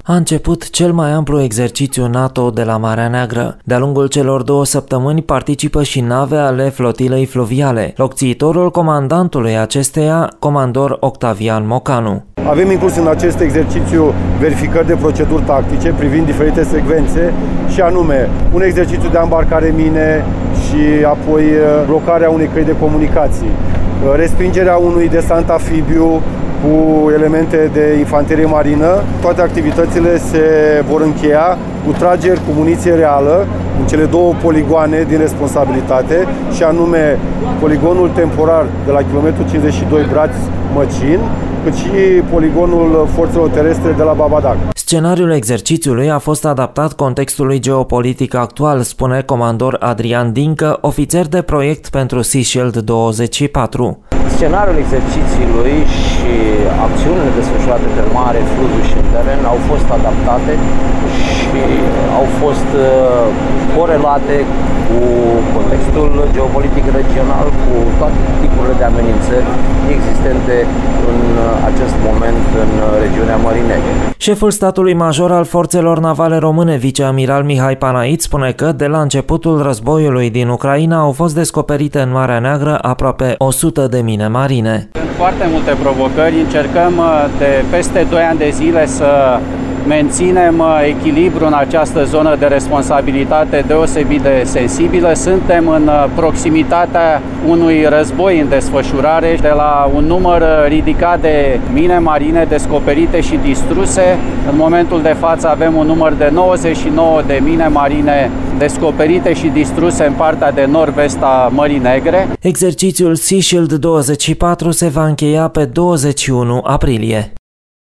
A început cel mai amplu exercițiu NATO de la Marea Neagră. De-a lungul celor 2 săptămâni participă și nave ale flotilei fluviale. Locțiitorul comandantului acesteia, comandor Octavian Mocanu. Avem inclus în acest exercițiu verificări de proceduri tactice privind diferite secvențe și anume un exercițiu de ambarcare mine și apoi blocarea unei căi de comunicații, respingerea unui desant amfibiu cu elemente de infanterie marină. Toate activitățile se vor încheia cu trageri cu muniție reală în cele 2 poligoane din responsabilitate, și anume poligonul temporar de la kilometru 52 Braț-Măcin, cât și poligonul forțelor terestre de la Babadac. Scenariul exercițiului a fost adaptat contextului geopolitic actual, spune comandor Adrian Dincă, ofițer de proiect pentru Sea Shield 24. Scenariul exercițiului și acțiunile desfășurate pe mare, fluviu și în teren au fost adaptate și au fost corelate cu contextul geopolitic regional, cu toate tipurile de amenințări existente în acest moment în regiunea Mării Negre. Șeful statului major al forțelor navale române, viceamiral Mihai Panait, spune că de la începutul războiului din Ucraina au fost descoperite în Marea Neagră aproape 100 de mine marine. Sunt foarte multe provocări, încercăm de peste 2 ani de zile să menținem echilibru în această zonă de responsabilitate deosebit de sensibilă. Suntem în proximitatea unui război în desfășurare, de la un număr ridicat de mine marine descoperite și distruse. În momentul de față avem un număr de 99 de mine marine descoperite și distruse în partea de nord-vest a Mării Negre. Exercițiul Sea Shield 24 se va încheia pe 21 aprilie.